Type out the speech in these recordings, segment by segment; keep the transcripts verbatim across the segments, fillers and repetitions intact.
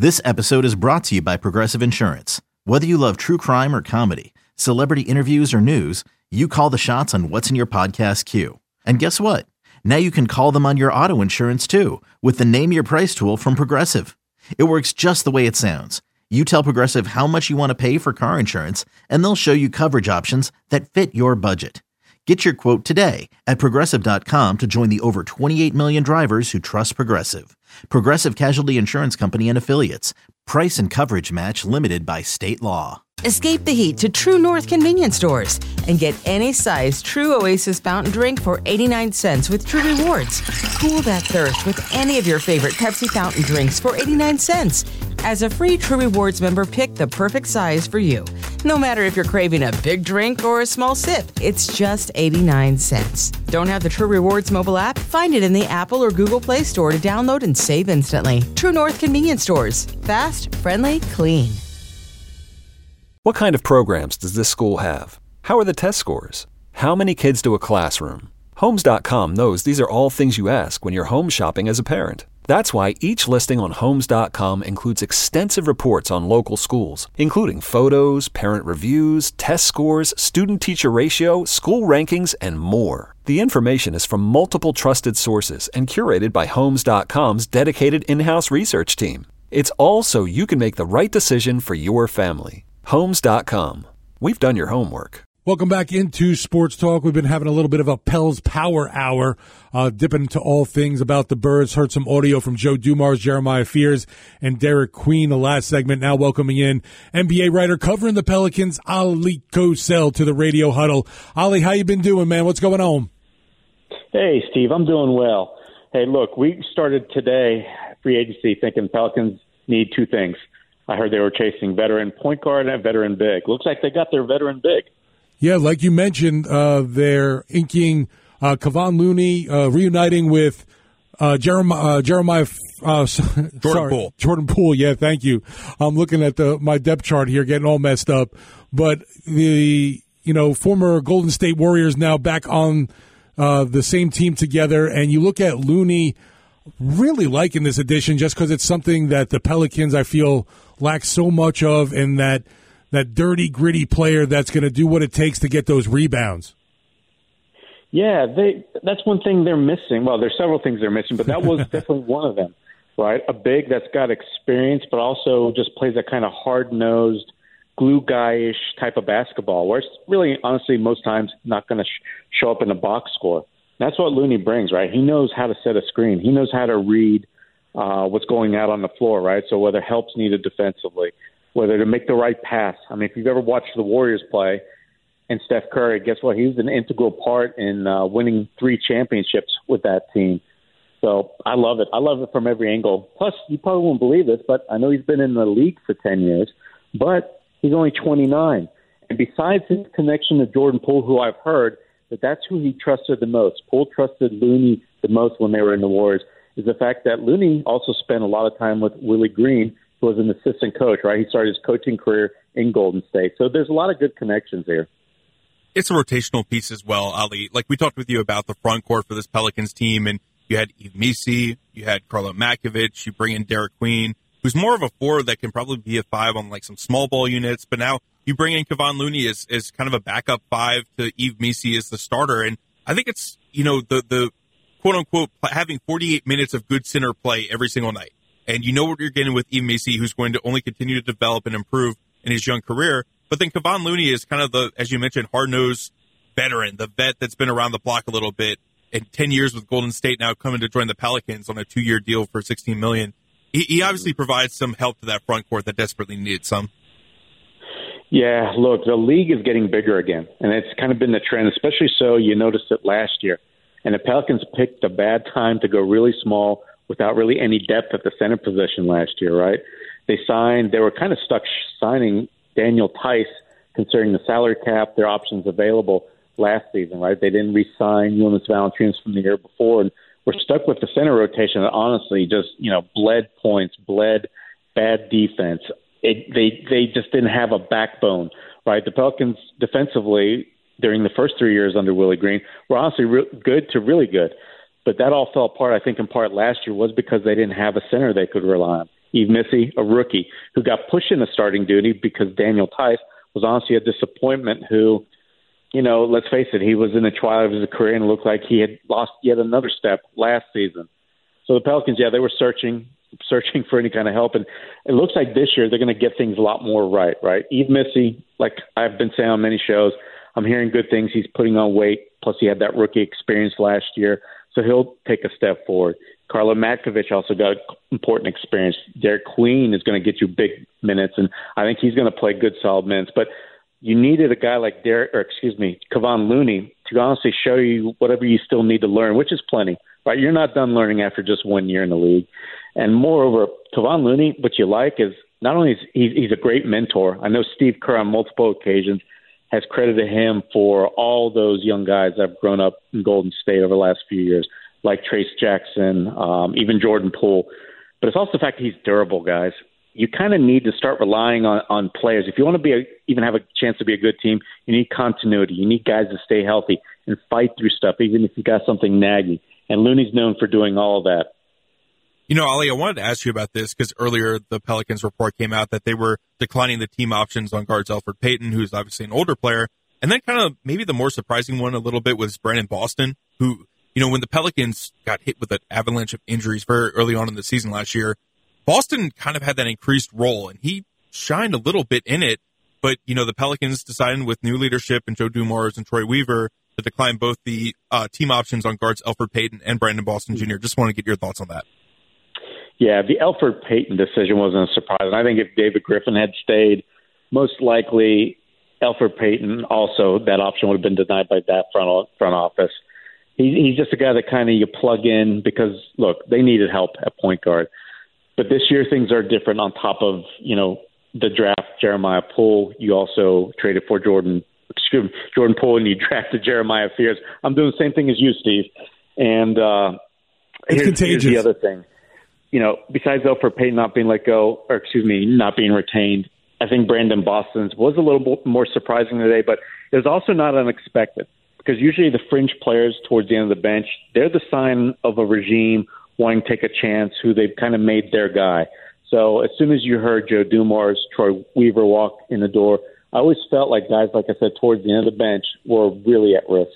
This episode is brought to you by Progressive Insurance. Whether you love true crime or comedy, celebrity interviews or news, you call the shots on what's in your podcast queue. And guess what? Now you can call them on your auto insurance too with the Name Your Price tool from Progressive. It works just the way it sounds. You tell Progressive how much you want to pay for car insurance, and they'll show you coverage options that fit your budget. Get your quote today at Progressive dot com to join the over twenty-eight million drivers who trust Progressive. Progressive Casualty Insurance Company and Affiliates. Price and coverage match limited by state law. Escape the heat to True North convenience stores and get any size True Oasis fountain drink for eighty-nine cents with True Rewards. Cool that thirst with any of your favorite Pepsi fountain drinks for eighty-nine cents. As a free True Rewards member, pick the perfect size for you. No matter if you're craving a big drink or a small sip, it's just eighty-nine cents. Don't have the True Rewards mobile app? Find it in the Apple or Google Play Store to download and save instantly. True North convenience stores. Fast, friendly, clean. What kind of programs does this school have? How are the test scores? How many kids do a classroom? Homes dot com knows these are all things you ask when you're home shopping as a parent. That's why each listing on Homes dot com includes extensive reports on local schools, including photos, parent reviews, test scores, student-teacher ratio, school rankings, and more. The information is from multiple trusted sources and curated by Homes dot com's dedicated in-house research team. It's all so you can make the right decision for your family. Homes dot com. We've done your homework. Welcome back into Sports Talk. We've been having a little bit of a Pels Power Hour, uh, dipping into all things about the Birds. Heard some audio from Joe Dumars, Jeremiah Fears, and Derek Queen the last segment. Now welcoming in N B A writer covering the Pelicans, Ali Kosel, to the Radio Huddle. Ali, how you been doing, man? What's going on? Hey, Steve, I'm doing well. Hey, look, we started today free agency thinking Pelicans need two things. I heard they were chasing veteran point guard and a veteran big. Looks like they got their veteran big. Yeah, like you mentioned, uh, they're inking uh, Kevon Looney, uh, reuniting with uh, Jeremiah, uh, Jeremiah uh, Jordan sorry, Poole. Jordan Poole, yeah, thank you. I'm looking at the my depth chart here, getting all messed up. But the you know former Golden State Warriors now back on uh, the same team together, and you look at Looney. Really liking this addition just because it's something that the Pelicans, I feel, lack so much of, and that that dirty, gritty player that's going to do what it takes to get those rebounds. Yeah, they that's one thing they're missing. Well, there's several things they're missing, but that was definitely one of them, right? A big that's got experience, but also just plays that kind of hard-nosed, glue guy-ish type of basketball, where it's really, honestly, most times not going to sh- show up in a box score. That's what Looney brings, right? He knows how to set a screen. He knows how to read uh, what's going out on the floor, right? So whether help's needed defensively, whether to make the right pass. I mean, if you've ever watched the Warriors play and Steph Curry, guess what? He was an integral part in uh, winning three championships with that team. So I love it. I love it from every angle. Plus, you probably won't believe this, but I know he's been in the league for ten years, but he's only twenty-nine. And besides his connection to Jordan Poole, who I've heard, that that's who he trusted the most. Poole trusted Looney the most when they were in the Warriors, is the fact that Looney also spent a lot of time with Willie Green, who was an assistant coach, right? He started his coaching career in Golden State. So there's a lot of good connections here. It's a rotational piece as well, Ali. Like we talked with you about the front court for this Pelicans team, and you had Yves Missi, you had Carlo Makovich, you bring in Derek Queen, who's more of a four that can probably be a five on like some small ball units, but now you bring in Kevon Looney as, as kind of a backup five to Yves Missi as the starter. And I think it's, you know, the, the quote unquote having forty-eight minutes of good center play every single night. And you know what you're getting with Yves Missi, who's going to only continue to develop and improve in his young career. But then Kevon Looney is kind of the, as you mentioned, hard-nosed veteran, the vet that's been around the block a little bit. And ten years with Golden State now coming to join the Pelicans on a two-year deal for sixteen million dollars. He, he obviously provides some help to that front court that desperately needs some. Yeah, look, the league is getting bigger again, and it's kind of been the trend, especially so you noticed it last year. And the Pelicans picked a bad time to go really small without really any depth at the center position last year, right? They signed, they were kind of stuck signing Daniel Tice, considering the salary cap, their options available last season, right? They didn't re-sign Jonas Valanciunas from the year before, and we're stuck with the center rotation that honestly just, you know, bled points, bled bad defense. It, they they just didn't have a backbone, right? The Pelicans defensively during the first three years under Willie Green were honestly re- good to really good. But that all fell apart, I think, in part last year was because they didn't have a center they could rely on. Yves Missy, a rookie, who got pushed into starting duty because Daniel Tice was honestly a disappointment who, you know, let's face it, he was in the twilight of his career and it looked like he had lost yet another step last season. So the Pelicans, yeah, they were searching, searching for any kind of help. And it looks like this year they're going to get things a lot more right, right? Yves Missy, like I've been saying on many shows, I'm hearing good things. He's putting on weight. Plus he had that rookie experience last year. So he'll take a step forward. Carlo Matkovic also got important experience. Derek Queen is going to get you big minutes, and I think he's going to play good, solid minutes. But you needed a guy like Derek, or excuse me, Kevon Looney, to honestly show you whatever you still need to learn, which is plenty. Right? You're not done learning after just one year in the league. And moreover, Kevon Looney, what you like is not only is he, he's a great mentor. I know Steve Kerr on multiple occasions has credited him for all those young guys that have grown up in Golden State over the last few years, like Trace Jackson, um, even Jordan Poole. But it's also the fact that he's durable, guys. You kind of need to start relying on, on players. If you want to be a, even have a chance to be a good team, you need continuity. You need guys to stay healthy and fight through stuff, even if you got something nagging. And Looney's known for doing all of that. You know, Ali, I wanted to ask you about this because earlier the Pelicans report came out that they were declining the team options on guards Elfrid Payton, who's obviously an older player. And then kind of maybe the more surprising one a little bit was Brandon Boston, who, you know, when the Pelicans got hit with an avalanche of injuries very early on in the season last year, Boston kind of had that increased role, and he shined a little bit in it. But, you know, the Pelicans decided with new leadership and Joe Dumars and Troy Weaver to decline both the uh, team options on guards Elfrid Payton and Brandon Boston Junior Just want to get your thoughts on that. Yeah, the Elfrid Payton decision wasn't a surprise. And I think if David Griffin had stayed, most likely Elfrid Payton also, that option would have been denied by that front front office. He, he's just a guy that kind of you plug in because, look, they needed help at point guard. But this year things are different on top of, you know, the draft, Jeremiah Poole. You also traded for Jordan, excuse me, Jordan Poole, and you drafted Jeremiah Fears. I'm doing the same thing as you, Steve. And uh, it's here's, contagious. here's the other thing. You know, besides Elfrid Payton not being let go, or excuse me, not being retained, I think Brandon Boston's was a little bit more surprising today, but it was also not unexpected because usually the fringe players towards the end of the bench, they're the sign of a regime wanting to take a chance who they've kind of made their guy. So as soon as you heard Joe Dumars, Troy Weaver walk in the door, I always felt like guys, like I said, towards the end of the bench were really at risk.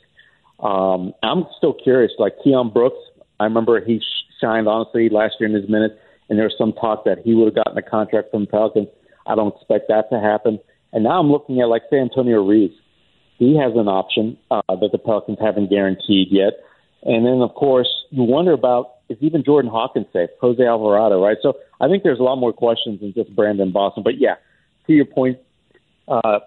Um, I'm still curious, like Keon Brooks, I remember he shined, honestly, last year in his minutes, and there was some talk that he would have gotten a contract from the Pelicans. I don't expect that to happen. And now I'm looking at, like, say, Antonio Reeves. He has an option uh, that the Pelicans haven't guaranteed yet. And then, of course, you wonder about, is even Jordan Hawkins safe? Jose Alvarado, right? So I think there's a lot more questions than just Brandon Boston. But, yeah, to your point, uh,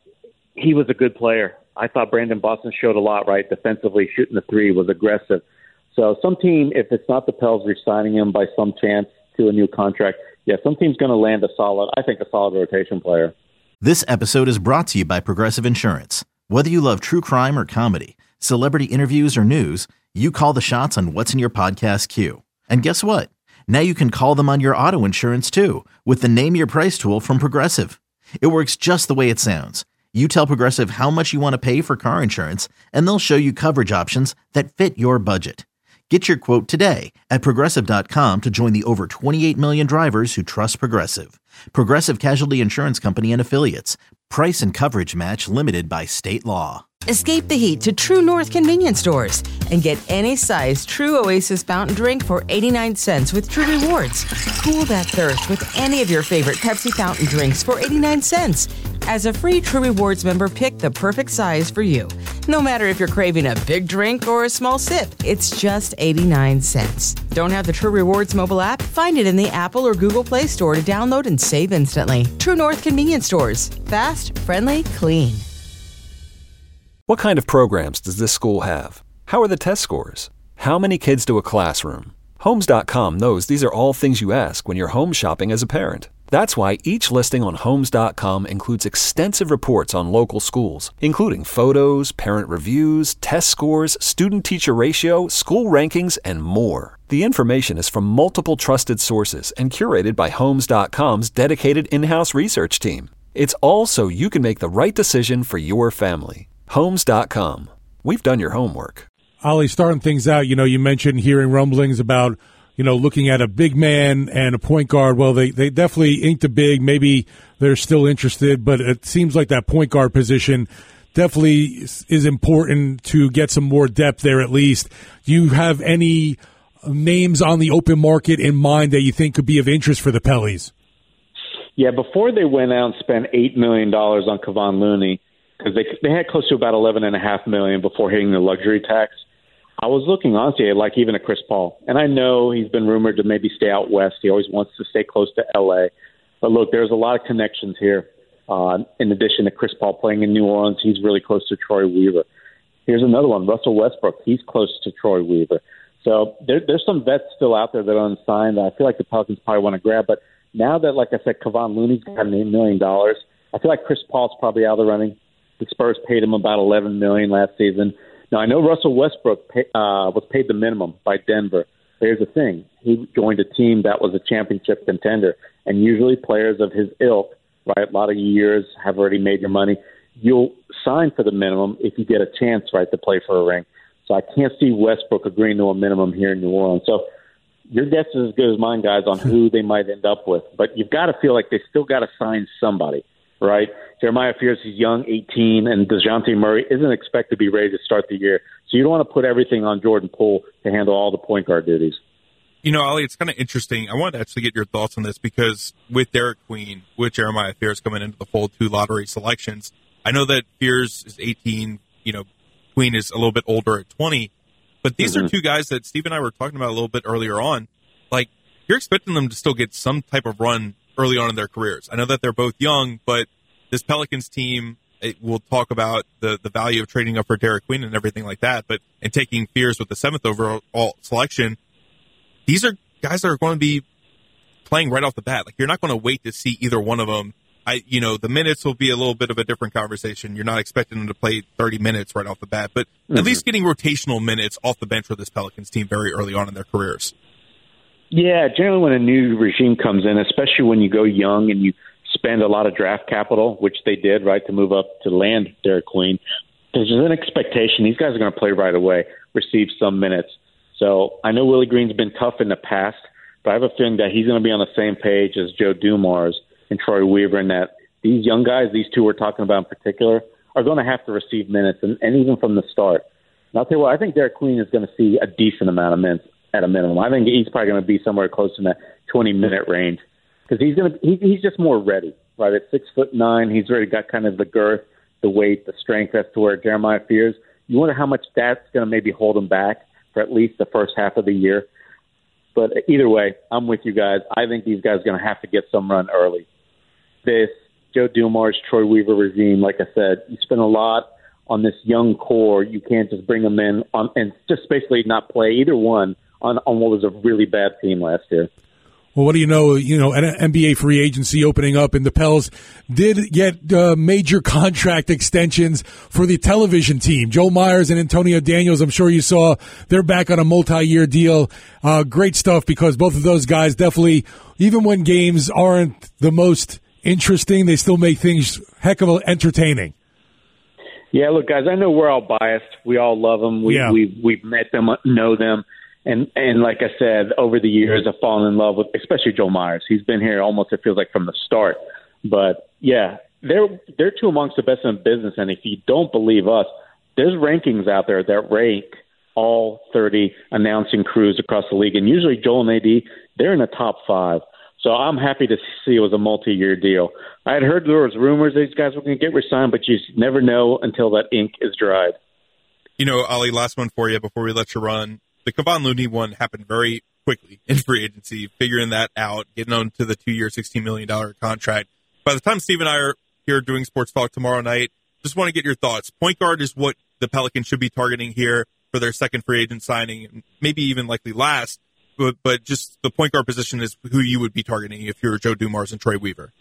he was a good player. I thought Brandon Boston showed a lot, right? Defensively, shooting the three, was aggressive. So some team, if it's not the Pels re-signing him by some chance to a new contract, yeah, some team's going to land a solid, I think, a solid rotation player. This episode is brought to you by Progressive Insurance. Whether you love true crime or comedy, celebrity interviews or news, you call the shots on what's in your podcast queue. And guess what? Now you can call them on your auto insurance too with the Name Your Price tool from Progressive. It works just the way it sounds. You tell Progressive how much you want to pay for car insurance, and they'll show you coverage options that fit your budget. Get your quote today at Progressive dot com to join the over twenty-eight million drivers who trust Progressive. Progressive Casualty Insurance Company and Affiliates. Price and coverage match limited by state law. Escape the heat to True North convenience stores and get any size True Oasis fountain drink for eighty-nine cents with True Rewards. Cool that thirst with any of your favorite Pepsi fountain drinks for eighty-nine cents. As a free True Rewards member, pick the perfect size for you. No matter if you're craving a big drink or a small sip, it's just eighty-nine cents. Don't have the True Rewards mobile app? Find it in the Apple or Google Play Store to download and save instantly. True North convenience stores. Fast, friendly, clean. What kind of programs does this school have? How are the test scores? How many kids do a classroom? Homes dot com knows these are all things you ask when you're home shopping as a parent. That's why each listing on Homes dot com includes extensive reports on local schools, including photos, parent reviews, test scores, student-teacher ratio, school rankings, and more. The information is from multiple trusted sources and curated by Homes dot com's dedicated in-house research team. It's all so you can make the right decision for your family. Homes dot com. We've done your homework. Ali, starting things out, you know, you mentioned hearing rumblings about, you you know, looking at a big man and a point guard. Well, they, they definitely inked a big. Maybe they're still interested, but it seems like that point guard position definitely is, is important to get some more depth there at least. Do you have any names on the open market in mind that you think could be of interest for the Pellies? Yeah, before they went out and spent eight million dollars on Kevon Looney, because they, they had close to about eleven point five million dollars before hitting the luxury tax, I was looking, honestly, at like even a Chris Paul. And I know he's been rumored to maybe stay out west. He always wants to stay close to L A. But look, there's a lot of connections here. Uh, in addition to Chris Paul playing in New Orleans, he's really close to Troy Weaver. Here's another one, Russell Westbrook. He's close to Troy Weaver. So there, there's some vets still out there that are unsigned that I feel like the Pelicans probably want to grab. But now that, like I said, Kevon Looney's got an eight million dollars, I feel like Chris Paul's probably out of the running. The Spurs paid him about eleven million dollars last season. Now, I know Russell Westbrook pay, uh, was paid the minimum by Denver. But here's the thing. He joined a team that was a championship contender. And usually players of his ilk, right, a lot of years have already made your money. You'll sign for the minimum if you get a chance, right, to play for a ring. So I can't see Westbrook agreeing to a minimum here in New Orleans. So your guess is as good as mine, guys, on who they might end up with. But you've got to feel like they still got to sign somebody, right? Jeremiah Fears is young, eighteen, and DeJounte Murray isn't expected to be ready to start the year. So you don't want to put everything on Jordan Poole to handle all the point guard duties. You know, Ali, it's kind of interesting. I wanted to actually get your thoughts on this because with Derek Queen, with Jeremiah Fears coming into the fold, two lottery selections, I know that Fears is eighteen, you know, Queen is a little bit older at twenty, but these mm-hmm. are two guys that Steve and I were talking about a little bit earlier on. Like, you're expecting them to still get some type of run early on in their careers. I know that they're both young, but this Pelicans team, it, we'll talk about the, the value of trading up for Derek Queen and everything like that, but and taking Fears with the seventh overall selection, these are guys that are going to be playing right off the bat. Like, you're not going to wait to see either one of them. I, you know, the minutes will be a little bit of a different conversation. You're not expecting them to play thirty minutes right off the bat, but mm-hmm. at least getting rotational minutes off the bench for this Pelicans team very early on in their careers. Yeah, generally when a new regime comes in, especially when you go young and you spend a lot of draft capital, which they did, right, to move up to land Derek Queen, there's an expectation these guys are going to play right away, receive some minutes. So I know Willie Green's been tough in the past, but I have a feeling that he's going to be on the same page as Joe Dumars and Troy Weaver, and that these young guys, these two we're talking about in particular, are going to have to receive minutes, and, and even from the start. And I'll tell you what, I think Derek Queen is going to see a decent amount of minutes at a minimum. I think he's probably going to be somewhere close to that twenty-minute range because he's going to he, he's just more ready, right? At six foot nine, he's already got kind of the girth, the weight, the strength as to where Jeremiah Fears. You wonder how much that's going to maybe hold him back for at least the first half of the year. But either way, I'm with you guys. I think these guys are going to have to get some run early. This Joe Dumars, Troy Weaver regime, like I said, you spend a lot on this young core. You can't just bring them in on, and just basically not play either one on, on what was a really bad team last year. Well, what do you know? You know, an N B A free agency opening up, and the Pels did get uh, major contract extensions for the television team. Joe Myers and Antonio Daniels, I'm sure you saw, they're back on a multi-year deal. Uh, great stuff because both of those guys definitely, even when games aren't the most interesting, they still make things heck of entertaining. Yeah, look, guys, I know we're all biased. We all love them. We, yeah. we've, we've met them, know them. And and like I said, over the years, I've fallen in love with, especially Joe Myers. He's been here almost, it feels like, from the start. But, yeah, they're they're two amongst the best in business. And if you don't believe us, there's rankings out there that rank all thirty announcing crews across the league. And usually Joel and A D, they're in the top five. So I'm happy to see it was a multi-year deal. I had heard there was rumors these guys were going to get re-signed, but you never know until that ink is dried. You know, Ali, last one for you before we let you run. The Kevon Looney one happened very quickly in free agency, figuring that out, getting on to the two-year, sixteen million dollars contract. By the time Steve and I are here doing Sports Talk tomorrow night, just want to get your thoughts. Point guard is what the Pelicans should be targeting here for their second free agent signing, maybe even likely last, but, but just the point guard position is who you would be targeting if you're Joe Dumars and Troy Weaver.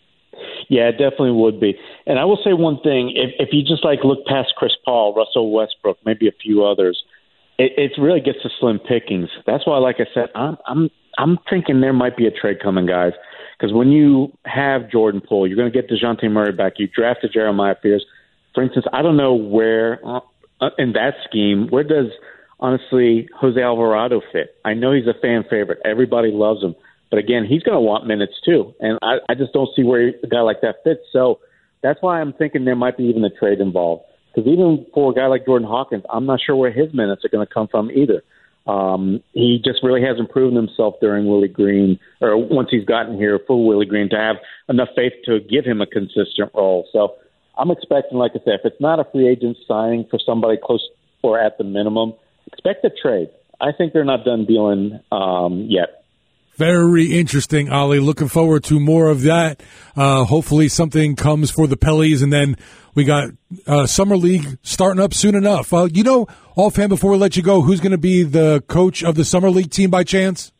Yeah, it definitely would be. And I will say one thing. If, if you just like look past Chris Paul, Russell Westbrook, maybe a few others, it, it really gets to slim pickings. That's why, like I said, I'm I'm I'm thinking there might be a trade coming, guys. Because when you have Jordan Poole, you're going to get DeJounte Murray back. You drafted Jeremiah Fears. For instance, I don't know where uh, in that scheme, where does honestly, Jose Alvarado fit? I know he's a fan favorite. Everybody loves him. But again, he's going to want minutes too. And I, I just don't see where a guy like that fits. So that's why I'm thinking there might be even a trade involved. Because even for a guy like Jordan Hawkins, I'm not sure where his minutes are going to come from either. Um, he just really hasn't proven himself during Willie Green, or once he's gotten here for Willie Green, to have enough faith to give him a consistent role. So I'm expecting, like I said, if it's not a free agent signing for somebody close or at the minimum, expect a trade. I think they're not done dealing um, yet. Very interesting, Ali. Looking forward to more of that. Uh, hopefully something comes for the Pellies, and then we got uh, Summer League starting up soon enough. Uh, you know, offhand, before we let you go, who's going to be the coach of the Summer League team by chance?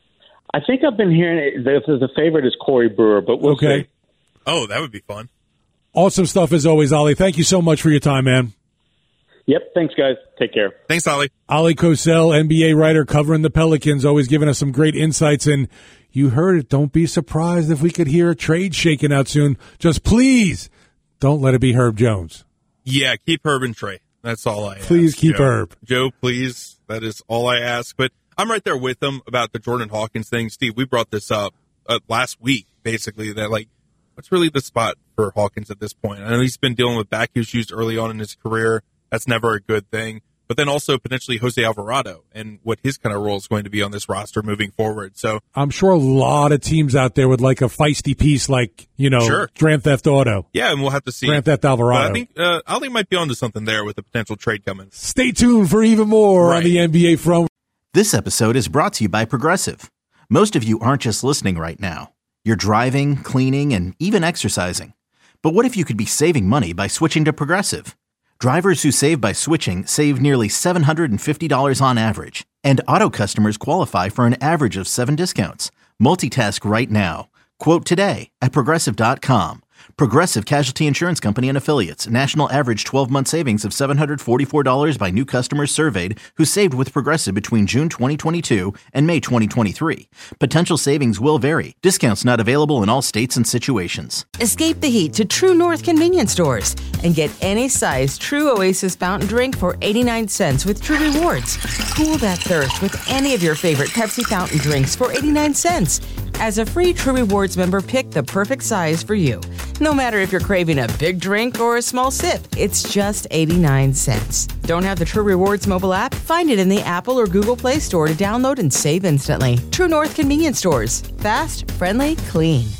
I think I've been hearing that the favorite is Corey Brewer, but we'll okay. see. Oh, that would be fun. Awesome stuff as always, Ali. Thank you so much for your time, man. Yep. Thanks, guys. Take care. Thanks, Ali. Ali Kosel, N B A writer covering the Pelicans, always giving us some great insights. And you heard it. Don't be surprised if we could hear a trade shaking out soon. Just please don't let it be Herb Jones. Yeah, keep Herb and Trey. That's all I ask. Please keep Joe. Herb. Joe, please. That is all I ask. But I'm right there with them about the Jordan Hawkins thing. Steve, we brought this up uh, last week, basically, that, like, what's really the spot for Hawkins at this point? I know he's been dealing with back issues early on in his career. That's never a good thing. But then also potentially Jose Alvarado and what his kind of role is going to be on this roster moving forward. So I'm sure a lot of teams out there would like a feisty piece like, you know, sure. Grand Theft Auto. Yeah, and we'll have to see. Grand Theft Alvarado. But I think uh, Ali might be onto something there with a potential trade coming. Stay tuned for even more right. on the N B A front. This episode is brought to you by Progressive. Most of you aren't just listening right now. You're driving, cleaning, and even exercising. But what if you could be saving money by switching to Progressive? Drivers who save by switching save nearly seven hundred fifty dollars on average. And auto customers qualify for an average of seven discounts. Multitask right now. Quote today at Progressive dot com. Progressive Casualty Insurance Company and Affiliates. National average twelve-month savings of seven hundred forty-four dollars by new customers surveyed who saved with Progressive between June twenty twenty-two and May twenty twenty-three. Potential savings will vary. Discounts not available in all states and situations. Escape the heat to True North convenience stores and get any size True Oasis fountain drink for eighty-nine cents with True Rewards. Cool that thirst with any of your favorite Pepsi fountain drinks for eighty-nine cents. As a free True Rewards member, pick the perfect size for you. No matter if you're craving a big drink or a small sip, it's just eighty-nine cents. Don't have the True Rewards mobile app? Find it in the Apple or Google Play Store to download and save instantly. True North convenience stores. Fast, friendly, clean.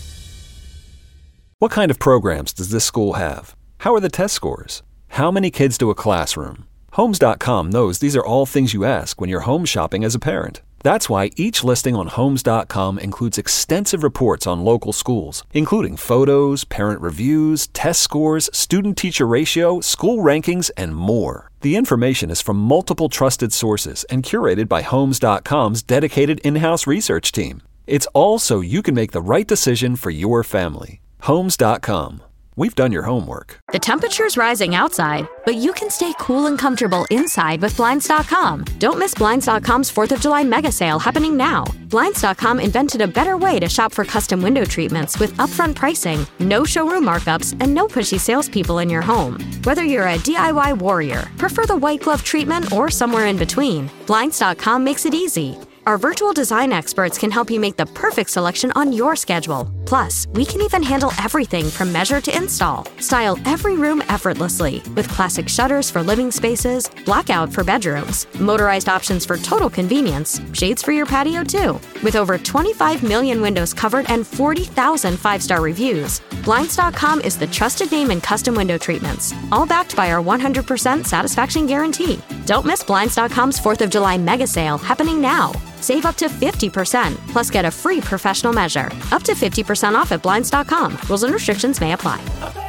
What kind of programs does this school have? How are the test scores? How many kids do a classroom? Homes dot com knows these are all things you ask when you're home shopping as a parent. That's why each listing on Homes dot com includes extensive reports on local schools, including photos, parent reviews, test scores, student-teacher ratio, school rankings, and more. The information is from multiple trusted sources and curated by Homes dot com's dedicated in-house research team. It's all so you can make the right decision for your family. Homes dot com. We've done your homework. The temperature's rising outside, but you can stay cool and comfortable inside with Blinds dot com. Don't miss Blinds dot com's fourth of July mega sale happening now. Blinds dot com invented a better way to shop for custom window treatments with upfront pricing, no showroom markups, and no pushy salespeople in your home. Whether you're a D I Y warrior, prefer the white glove treatment, or somewhere in between, Blinds dot com makes it easy. Our virtual design experts can help you make the perfect selection on your schedule. Plus, we can even handle everything from measure to install. Style every room effortlessly with classic shutters for living spaces, blackout for bedrooms, motorized options for total convenience, shades for your patio too. With over twenty-five million windows covered and forty thousand five-star reviews, Blinds dot com is the trusted name in custom window treatments, all backed by our one hundred percent satisfaction guarantee. Don't miss Blinds dot com's fourth of July mega sale happening now. Save up to fifty percent, plus get a free professional measure. Up to fifty percent off at Blinds dot com. Rules and restrictions may apply.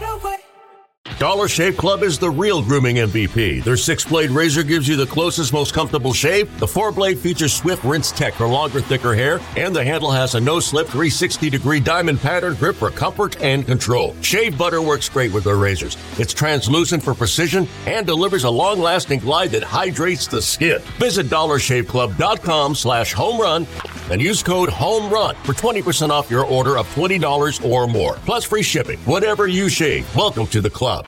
Dollar Shave Club is the real grooming M V P. Their six-blade razor gives you the closest, most comfortable shave. The four-blade features swift rinse tech for longer, thicker hair. And the handle has a no-slip three sixty degree diamond pattern grip for comfort and control. Shave butter works great with their razors. It's translucent for precision and delivers a long-lasting glide that hydrates the skin. Visit dollar shave club dot com slash home run and use code HOMERUN for twenty percent off your order of twenty dollars or more. Plus free shipping. Whatever you shave, welcome to the club.